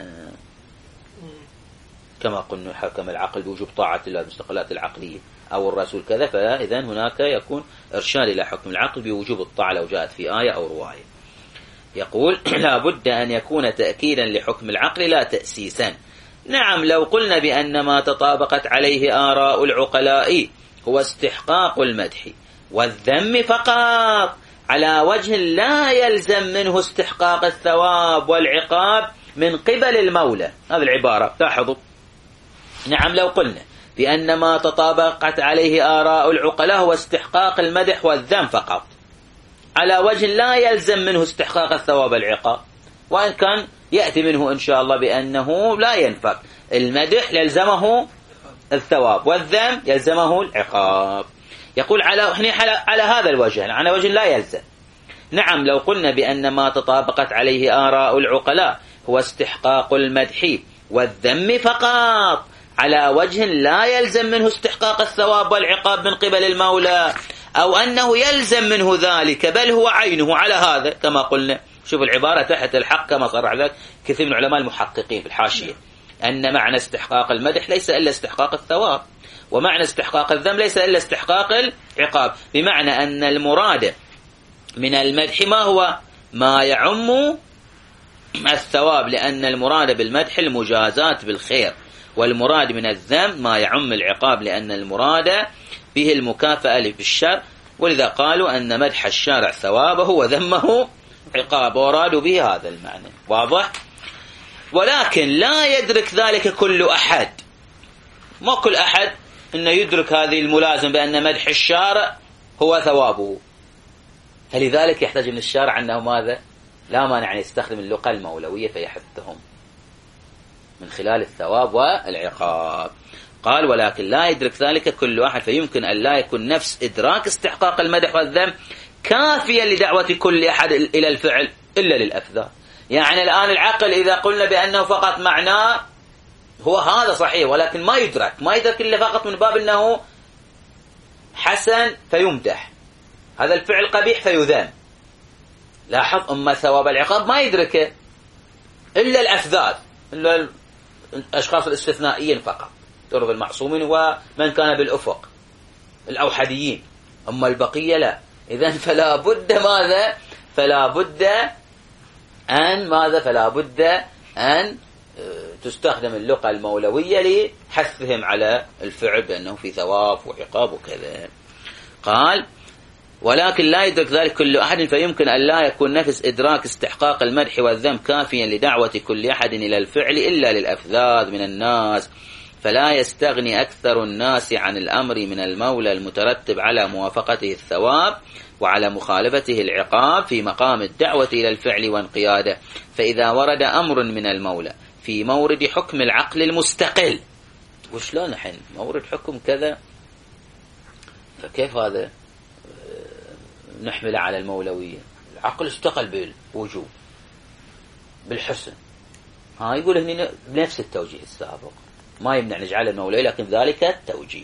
كما قلنا حكم العقل بوجوب طاعة المستقلات العقلية أو الرسول كذا، فإذن هناك يكون إرشاد إلى حكم العقل بوجوب الطاعة لو جاءت في آية أو رواية. يقول لا بد أن يكون تأكيدا لحكم العقل لا تأسيسا. نعم، لو قلنا بأن ما تطابقت عليه آراء العقلاء هو استحقاق المدح والذم فقط على وجه لا يلزم منه استحقاق الثواب والعقاب من قبل المولى، هذه العبارة لاحظوا. نعم، لو قلنا بأن ما تطابقت عليه آراء العقلاء هو استحقاق المدح والذم فقط على وجه لا يلزم منه استحقاق الثواب والعقاب، وإن كان يأتي منه إن شاء الله بأنه لا ينفك، المدح يلزمه الثواب والذم يلزمه العقاب. يقول على على هذا الوجه، على وجه لا يلزم. نعم، لو قلنا بأن ما تطابقت عليه آراء العقلاء هو استحقاق المدح والذم فقط على وجه لا يلزم منه استحقاق الثواب والعقاب من قبل المولى، أو أنه يلزم منه ذلك بل هو عينه على هذا، كما قلنا شوف العبارة تحت الحق كما صرح ذلك كثير من علماء المحققين في الحاشية، أن معنى استحقاق المدح ليس إلا استحقاق الثواب، ومعنى استحقاق الذم ليس إلا استحقاق العقاب، بمعنى أن المراد من المدح ما هو؟ ما يعم الثواب، لأن المراد بالمدح المجازات بالخير، والمراد من الذم ما يعم العقاب، لأن المراد به المكافأة بالشر، ولذا قالوا أن مدح الشارع ثوابه وذمه عقاب، وأرادوا به هذا المعنى. واضح؟ ولكن لا يدرك ذلك كل أحد، ما كل أحد أنه يدرك هذه الملازم بأن مدح الشارع هو ثوابه، فلذلك يحتاج من الشارع أنه ماذا؟ لا مانع أن يستخدم اللغة المولوية فيحثهم من خلال الثواب والعقاب. قال ولكن لا يدرك ذلك كل أحد، فيمكن أن لا يكون نفس إدراك استحقاق المدح والذم كافيا لدعوة كل أحد إلى الفعل إلا للأفذاذ. يعني الآن العقل إذا قلنا بأنه فقط معناه هو هذا صحيح، ولكن ما يدرك ما يدرك إلا فقط من باب أنه حسن فيمدح، هذا الفعل قبيح فيذم. لاحظ أما ثواب العقاب ما يدركه إلا الأفذاذ، إلا الأشخاص الاستثنائيين فقط، ترضى المعصومين ومن كان بالأفق الأوحديين، أما البقية لا. إذن فلا بد ماذا؟ فلا بد أن ماذا؟ فلا بد أن تستخدم اللغة المولوية لحثهم على الفعل بأنه في ثواب وعقاب وكذا. قال ولكن لا يدرك ذلك كل أحد، فيمكن أن لا يكون نفس إدراك استحقاق المدح والذم كافيا لدعوة كل أحد إلى الفعل إلا للأفذاذ من الناس، فلا يستغني أكثر الناس عن الأمر من المولى المترتب على موافقته الثواب وعلى مخالفته العقاب في مقام الدعوة إلى الفعل وانقياده. فإذا ورد أمر من المولى في مورد حكم العقل المستقل، وشلون نحن مورد حكم كذا، فكيف هذا نحمل على المولوية؟ العقل استقل بالوجوب بالحسن، ها يقول هنا بنفس التوجيه السابق، ما يمنع نجعل المولوية لكن ذلك التوجيه.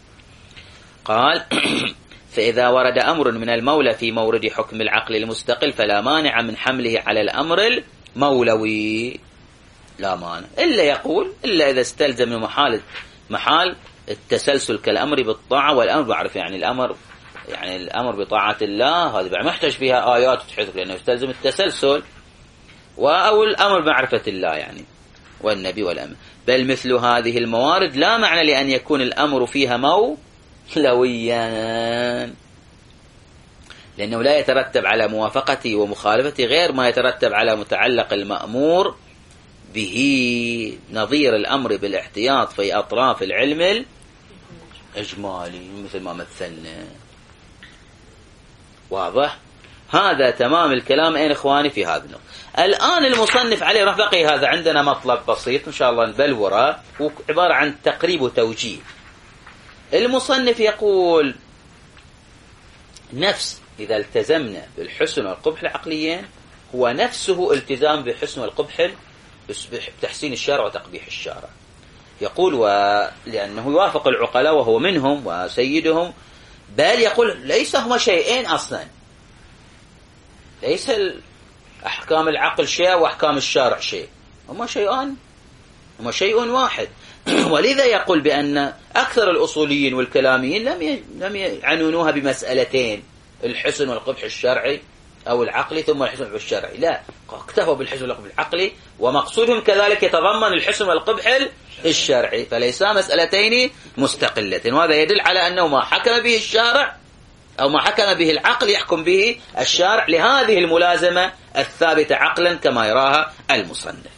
قال فإذا ورد أمر من المولى في مورد حكم العقل المستقل فلا مانع من حمله على الأمر المولوي، لا مانع، إلا يقول إلا إذا استلزم محال محال التسلسل كالأمر بالطاعة والأمر بعرف، يعني الأمر يعني الأمر بطاعة الله هذا بعد ما يحتاج فيها آيات تحذف لأنه يستلزم التسلسل، أو الأمر معرفة الله يعني والنبي والأمر. بل مثل هذه الموارد لا معنى لأن يكون الأمر فيها مولويا، لأنه لا يترتب على موافقته ومخالفته غير ما يترتب على متعلق المأمور به، نظير الأمر بالاحتياط في أطراف العلم الإجمالي مثل ما مثلنا. واضح؟ هذا تمام الكلام أين إخواني في هذا النقطة. الآن المصنف عليه رفقي هذا عندنا مطلب بسيط إن شاء الله نبلوره، وعبارة عن تقريب وتوجيه. المصنف يقول نفس إذا التزمنا بالحسن والقبح العقليين هو نفسه التزام بالحسن والقبح بتحسين الشارع وتقبيح الشارع. يقول ولأنه يوافق العقلاء وهو منهم وسيدهم، بل يقول ليس هما شيئين أصلا، ليس أحكام العقل شيء وأحكام الشارع شيء، هما شيئان، هما شيء واحد. ولذا يقول بأن أكثر الأصوليين والكلاميين لم لم يعنونوها بمسألتين، الحسن والقبح الشرعي أو العقلي ثم الحسن والقبح الشرعي، لا، اكتفوا بالحسن والقبح العقلي، ومقصودهم كذلك يتضمن الحسن والقبح الشرعي، فليس مسألتين مستقلتين. وهذا يدل على أنه ما حكم به الشارع أو ما حكم به العقل يحكم به الشارع لهذه الملازمة الثابتة عقلا كما يراها المصنف.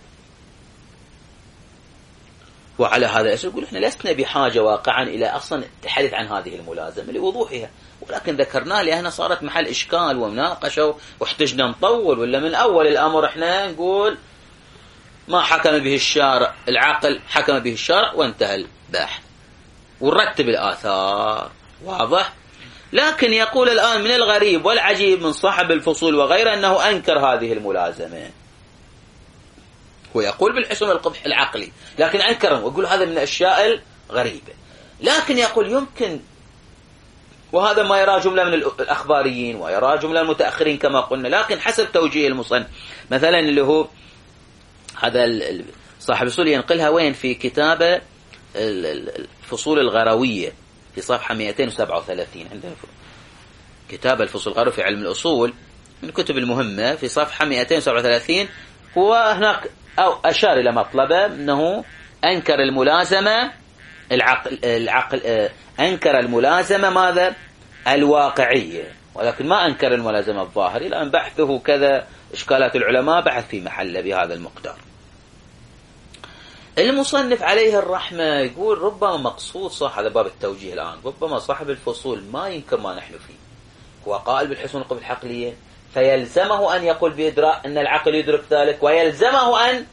وعلى هذا الأساس يقول إحنا لسنا بحاجة واقعا إلى أصلا التحدث عن هذه الملازمة لوضوحها، ولكن ذكرنا لأنها صارت محل إشكال ومناقشة واحتجنا نطول، ولا من أول الأمر إحنا نقول ما حكم به الشارع، العقل حكم به الشارع وانتهى البحث ونرتب الآثار. واضح؟ لكن يقول الآن من الغريب والعجيب من صاحب الفصول وغيره أنه أنكر هذه الملازمة، ويقول بالحسن والقبح العقلي لكن أنكرهم، ويقول هذا من الأشياء الغريبة. لكن يقول يمكن، وهذا ما يرى جملة من الأخباريين ويرى جملة المتأخرين كما قلنا، لكن حسب توجيه المصنف مثلا اللي هو هذا صاحب الفصول ينقلها وين؟ في كتابه الفصول الغروية في صفحة مئتين وسبعة وثلاثين. عندنا كتاب الفصول الغروية في علم الأصول من الكتب المهمة في صفحة مئتين وسبعة وثلاثين. هو هناك أو أشار إلى مطلبه أنه أنكر الملازمة العقل, العقل أنكر الملازمة ماذا؟ الواقعية، ولكن ما أنكر الملازمة الظاهرية، لأن بحثه كذا إشكالات العلماء بحث في محله بهذا المقدار. المصنف عليه الرحمة يقول ربما مقصود صح، هذا باب التوجيه الآن، ربما صاحب الفصول ما ينكر ما نحن فيه، هو قائل بالحسن والقبح العقلية، فيلزمه أن يقول بإدراك أن العقل يدرك ذلك، ويلزمه أن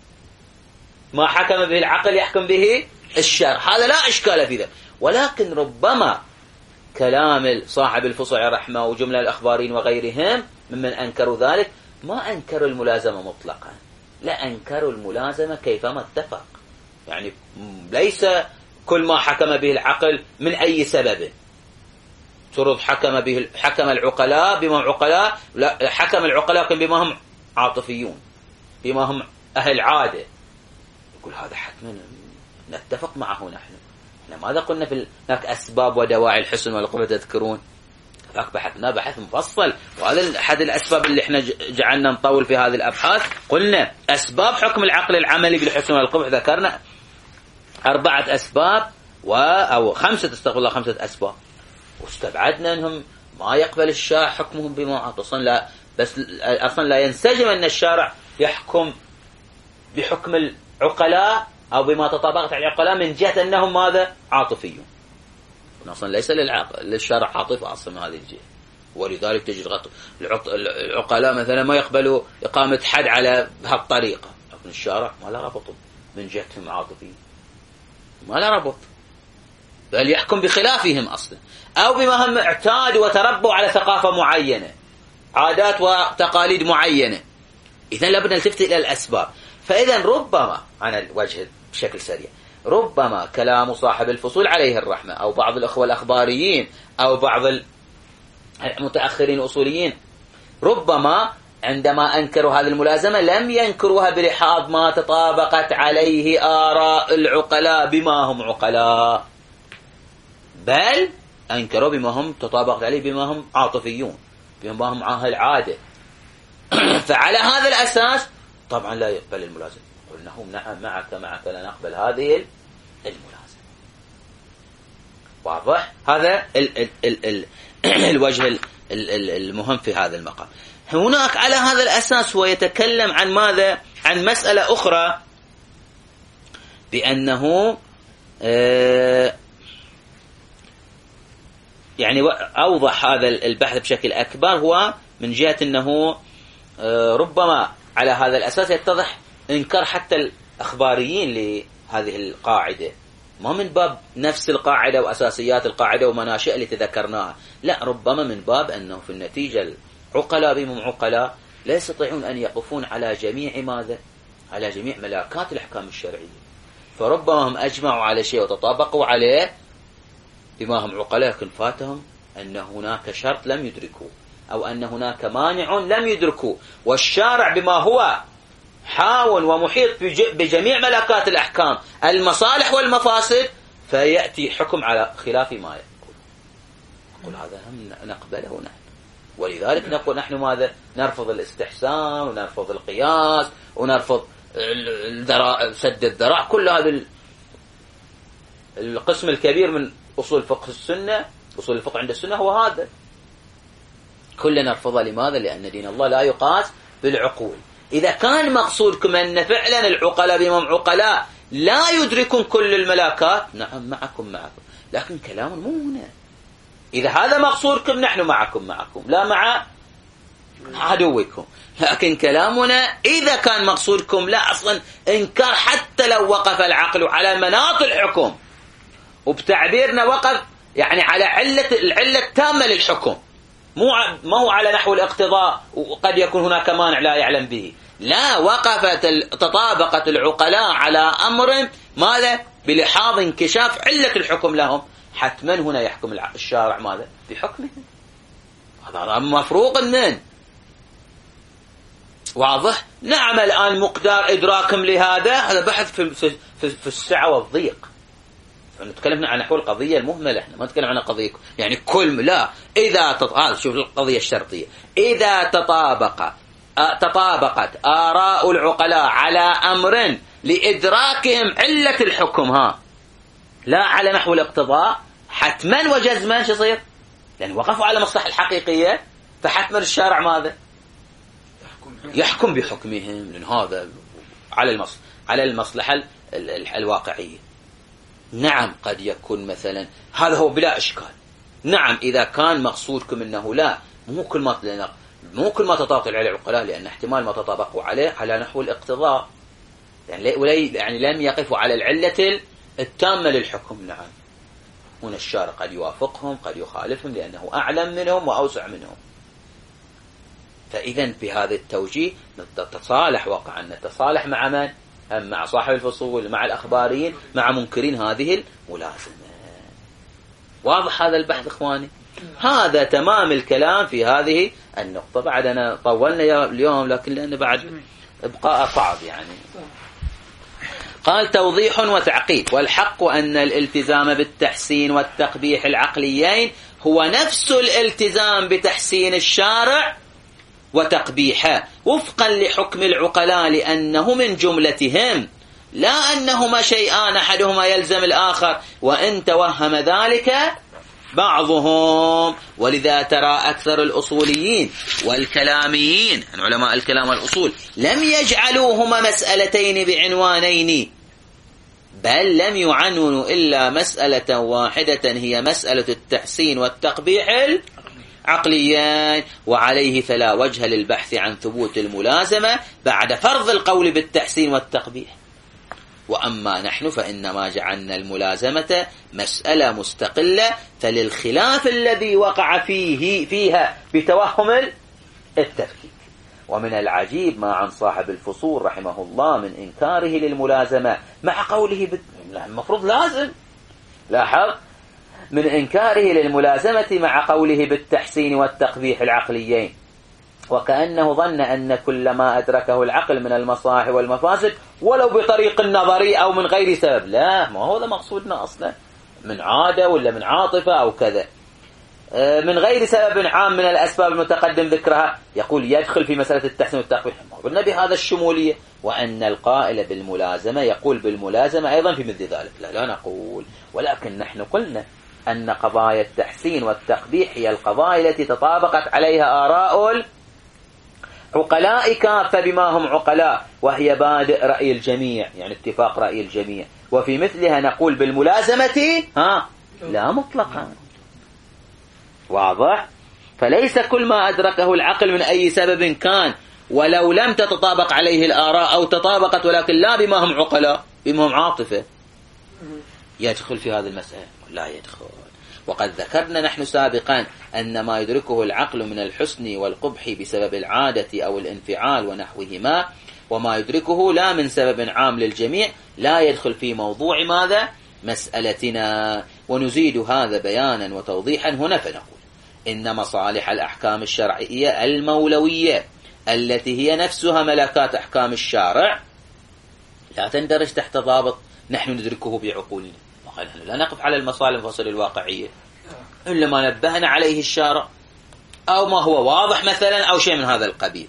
ما حكم به العقل يحكم به الشرع، هذا لا إشكال في ذلك. ولكن ربما كلام صاحب الفصول عليه الرحمة وجملة الأخبارين وغيرهم ممن أنكروا ذلك ما أنكروا الملازمة مطلقا، لا أنكروا الملازمة كيفما اتفق، يعني ليس كل ما حكم به العقل من أي سبب ترد حكم به حكم العقلاء بما هم عقلاء، لا حكم العقلاء بما هم عاطفيون بما هم أهل عادة، يقول هذا حتما نتفق معه نحن. احنا ماذا قلنا في هناك أسباب ودواعي الحسن والقبح تذكرون؟ هناك بحثنا بحث مفصل، وهذا أحد الأسباب اللي احنا جعلنا نطول في هذه الأبحاث. قلنا أسباب حكم العقل العملي بالحسن والقبح، ذكرنا أربعة أسباب و أو خمسة استغفر الله خمسة أسباب، واستبعدنا أنهم ما يقبل الشارع حكمهم بما أصلا لا بس أصلا لا ينسجم أن الشارع يحكم بحكم العقلاء أو بما تطابقت على العقلاء من جهة أنهم ماذا؟ عاطفيون. أصلا ليس للشارع عاطفة أصلا من هذه الجهة، ولذلك تجد العقلاء مثلا ما يقبلوا إقامة حد على بهالطريقة، لكن الشارع ما لا ربط من جهتهم عاطفيين، ما لا ربط، بل يحكم بخلافهم أصلا، أو بما هم اعتادوا وتربوا على ثقافة معينة، عادات وتقاليد معينة. إذن لابد نلتفت إلى الأسباب. فإذا ربما على الوجه بشكل سريع، ربما كلام صاحب الفصول عليه الرحمة أو بعض الأخوة الأخباريين أو بعض المتأخرين الأصوليين ربما عندما أنكروا هذه الملازمة لم ينكروها بلحاظ ما تطابقت عليه آراء العقلاء بما هم عقلاء، بل أنكروا بما هم تطابقت عليه بما هم عاطفيون بما هم أهل عادة. فعلى هذا الأساس طبعا لا يقبل الملازمة. قلنا نعم معك معك لا نقبل هذه الملازمة. واضح؟ هذا ال ال ال ال الوجه ال ال المهم في هذا المقام. هناك على هذا الأساس هو يتكلم عن ماذا؟ عن مسألة أخرى، بأنه آه يعني أوضح هذا البحث بشكل أكبر، هو من جهة أنه آه ربما على هذا الأساس يتضح إنكار حتى الأخباريين لهذه القاعدة، ما من باب نفس القاعدة وأساسيات القاعدة ومناشئ اللي تذكرناها، لا ربما من باب أنه في النتيجة العقلاء بهم عقلاء لا يستطيعون أن يقفون على جميع ماذا؟ على جميع ملاكات الأحكام الشرعية، فربما هم أجمعوا على شيء وتطابقوا عليه بما هم عقلاء، لكن فاتهم أن هناك شرط لم يدركوه أو أن هناك مانع لم يدركوه، والشارع بما هو حاول ومحيط بجميع ملاكات الأحكام المصالح والمفاسد فيأتي حكم على خلاف ما يقول. نقول هذا هم نقبله نحن، ولذلك نقول نحن ماذا؟ نرفض الاستحسان ونرفض القياس ونرفض سد الذراع، كل هذا القسم الكبير من أصول فقه السنة، أصول الفقه عند السنة هو هذا كلنا نرفضه. لماذا؟ لأن دين الله لا يقاس بالعقول. إذا كان مقصودكم أن فعلا العقلاء بهم عقلاء لا يدركون كل الملاكات، نعم معكم معكم، لكن كلام مو هنا. إذا هذا مقصودكم نحن معكم معكم لا مع عدوكم، لكن كلامنا إذا كان مقصودكم لا أصلا إنكار حتى لو وقف العقل على مناط الحكم، وبتعبيرنا وقف يعني على علة العلة التامة للحكم، مو ما هو على نحو الاقتضاء وقد يكون هناك مانع لا يعلم به، لا وقفت تطابقت العقلاء على أمر ماذا؟ بلحاظ انكشاف علة الحكم لهم، حتما هنا يحكم الشارع ماذا؟ بحكمه. هذا مفروق من واضح؟ نعم الآن مقدار إدراكهم لهذا هذا بحث في, في, في, في السعة والضيق. نتكلم عن نحو القضية المهملة، احنا ما نتكلم عن قضية يعني كل لا. إذا تط... هذا شوف القضية الشرطية، إذا تطابق تطابقت آراء العقلاء على أمر لإدراكهم علة الحكم ها لا على نحو الاقتضاء، حتما وجزما شو يصير؟ يعني وقفوا على مصلحة الحقيقية، فحتما الشارع ماذا؟ يحكم بحكمهم، لأن هذا على المصلحة على المصلحة الواقعية. نعم قد يكون مثلا هذا هو بلا إشكال. نعم إذا كان مقصودكم أنه لا مو كل ما مو كل ما تطابق عليه العقلاء، لأن احتمال ما تطابقوا عليه على نحو الاقتضاء، يعني يعني لم يقفوا على العلة التامة للحكم. نعم هنا الشارع قد يوافقهم قد يخالفهم لأنه أعلم منهم وأوسع منهم. فإذا بهذا التوجيه نتصالح واقعا، نتصالح مع من؟ أم مع صاحب الفصول، مع الأخباريين، مع منكرين هذه الملازمة. واضح هذا البحث إخواني؟ هذا تمام الكلام في هذه النقطة. بعد أنا طولنا اليوم لكن لأن بعد إبقاء صعب يعني. قال توضيح وتعقيب. والحق أن الالتزام بالتحسين والتقبيح العقليين هو نفس الالتزام بتحسين الشارع وتقبيحه وفقا لحكم العقلاء، لأنه من جملتهم، لا أنهما شيئان أحدهما يلزم الآخر وإن توهم ذلك بعضهم. ولذا ترى أكثر الأصوليين والكلاميين علماء الكلام والأصول لم يجعلوهما مسألتين بعنوانين، بل لم يعنونوا إلا مسألة واحدة هي مسألة التحسين والتقبيح العقليان، وعليه فلا وجه للبحث عن ثبوت الملازمة بعد فرض القول بالتحسين والتقبيح. وأما نحن فإنما جعلنا الملازمة مسألة مستقلة، فللخلاف الذي وقع فيه فيها بتوهم التفكيك. ومن العجيب ما عن صاحب الفصول رحمه الله من إنكاره للملازمة مع قوله بت... المفروض لازم، لاحظ، من إنكاره للملازمة مع قوله بالتحسين والتقبيح العقليين، وكأنه ظن أن كل ما أدركه العقل من المصالح والمفاسد ولو بطريق النظري أو من غير سبب. لا، ما هو ده مقصودنا أصلا، من عادة ولا من عاطفة أو كذا، من غير سبب عام من الأسباب المتقدم ذكرها، يقول يدخل في مسألة التحسين والتقبيح. قلنا بهذا الشمولية. وأن القائل بالملازمة يقول بالملازمة أيضا في مثل ذلك. لا لا نقول، ولكن نحن قلنا أن قضايا التحسين والتقبيح هي القضايا التي تطابقت عليها آراء عقلاء كافة بما هم عقلاء، وهي بادئ رأي الجميع، يعني اتفاق رأي الجميع. وفي مثلها نقول بالملازمة ها لا مطلقا. واضح؟ فليس كل ما أدركه العقل من أي سبب كان ولو لم تتطابق عليه الآراء أو تطابقت ولكن لا بما هم عقلاء بما هم عاطفة يدخل في هذه المسألة، لا يدخل. وقد ذكرنا نحن سابقا أن ما يدركه العقل من الحسن والقبح بسبب العادة أو الانفعال ونحوهما، وما يدركه لا من سبب عام للجميع، لا يدخل في موضوع ماذا؟ مسألتنا. ونزيد هذا بيانا وتوضيحا هنا فنقول إن مصالح الأحكام الشرعية المولوية التي هي نفسها ملكات أحكام الشارع لا تندرج تحت ضابط نحن ندركه بعقولنا. نحن لا نقف على المصالح الفصل الواقعية إلا ما نبهنا عليه الشارع أو ما هو واضح مثلا أو شيء من هذا القبيل،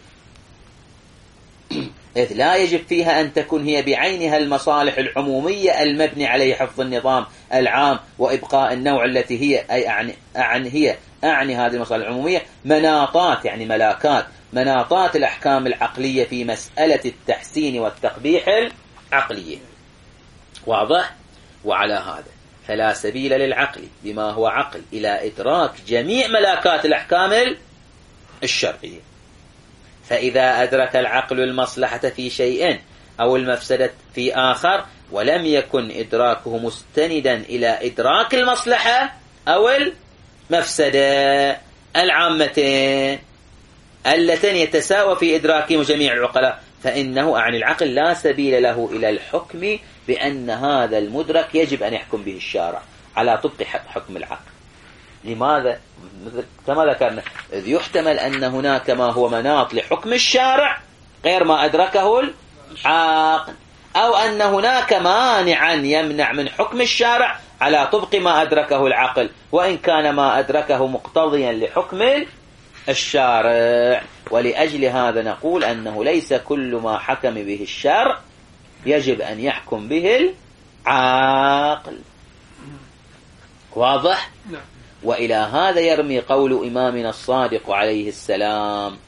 إذ لا يجب فيها أن تكون هي بعينها المصالح العمومية المبني عليه حفظ النظام العام وإبقاء النوع التي هي أي أعني, أعني هي أعني هذه المصالح العمومية مناطات، يعني ملاكات مناطات الأحكام العقلية في مسألة التحسين والتقبيح العقلية. واضح؟ وعلى هذا فلا سبيل للعقل بما هو عقل إلى إدراك جميع ملاكات الأحكام الشرعية. فإذا أدرك العقل المصلحة في شيء أو المفسدة في آخر ولم يكن إدراكه مستندا إلى إدراك المصلحة أو المفسدة العامتين اللتين يتساوى في إدراكهم جميع العقلاء، فإنه عن العقل لا سبيل له إلى الحكم بأن هذا المدرك يجب أن يحكم به الشارع على طبق حكم العقل. لماذا؟ كما ذكرنا، إذ يحتمل أن هناك ما هو مناط لحكم الشارع غير ما أدركه العاقل، أو أن هناك مانعا يمنع من حكم الشارع على طبق ما أدركه العقل، وإن كان ما أدركه مقتضيا لحكم الشارع. ولأجل هذا نقول أنه ليس كل ما حكم به الشرع يجب أن يحكم به العاقل. واضح؟ وإلى هذا يرمي قول إمامنا الصادق عليه السلام،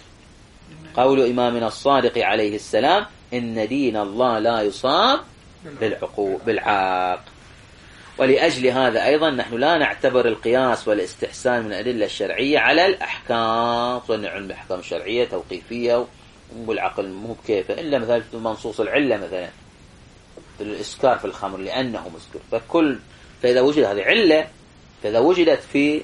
قول إمامنا الصادق عليه السلام: إن دين الله لا يصاب بالعقول بالعاق. ولأجل هذا أيضا نحن لا نعتبر القياس والاستحسان من الأدلة الشرعية على الأحكام، صنع الأحكام الشرعية توقيفية والعقل مو بكيفه، إلا مثلا منصوص العلة، مثلا الإسكار في الخمر لأنه مسكر، فكل فإذا وجد هذه علة، فإذا وجدت في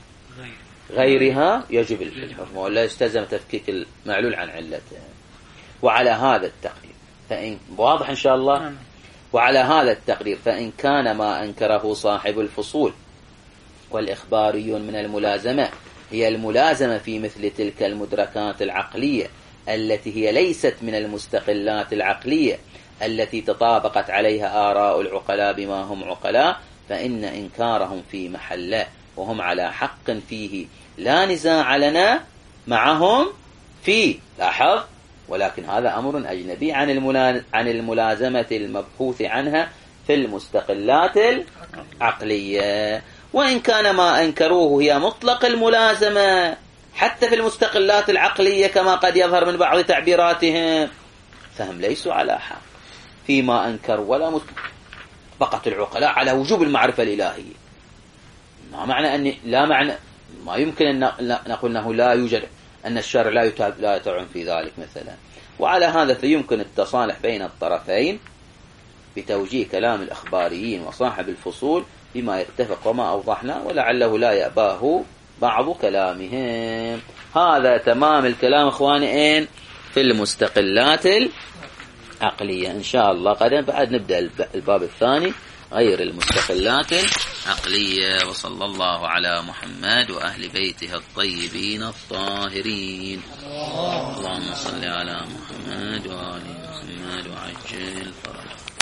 غيرها يجب الحكم، ولا يستلزم تفكيك المعلول عن علته. وعلى هذا التقدير فإن واضح إن شاء الله، وعلى هذا التقدير فإن كان ما أنكره صاحب الفصول والإخباريون من الملازمة هي الملازمة في مثل تلك المدركات العقلية التي هي ليست من المستقلات العقلية التي تطابقت عليها آراء العقلاء بما هم عقلاء، فإن إنكارهم في محله وهم على حق فيه لا نزاع لنا معهم فيه. لاحظ، ولكن هذا أمر أجنبي عن عن الملازمة المبحوث عنها في المستقلات العقلية. وإن كان ما أنكروه هي مطلق الملازمة حتى في المستقلات العقلية كما قد يظهر من بعض تعبيراتهم، فهم ليسوا على حق فيما أنكروا، ولا بقت العقلاء على وجوب المعرفة الإلهية. ما معنى أن لا معنى ما يمكن أن نقول أنه لا يوجد، أن الشرع لا يتابع لا يتعن في ذلك مثلا. وعلى هذا فيمكن التصالح بين الطرفين بتوجيه كلام الأخباريين وصاحب الفصول بما يتفق وما أوضحنا، ولعله لا يأباه بعض كلامهم. هذا تمام الكلام إخواني في المستقلات العقلية. إن شاء الله قد بعد نبدأ الباب الثاني غير المستقلات العقلية. وصلى الله على محمد وأهل بيته الطيبين الطاهرين. اللهم صل على محمد وآل محمد وعجل فرجه.